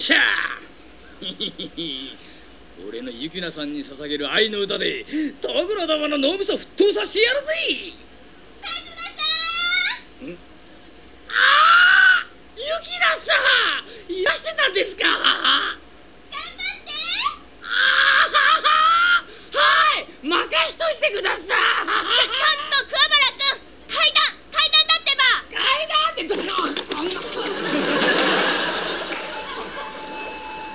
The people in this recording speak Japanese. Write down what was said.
しゃ俺のユキナさんに捧げる愛の歌でトグロどもの脳みそ沸騰させてやるぜ。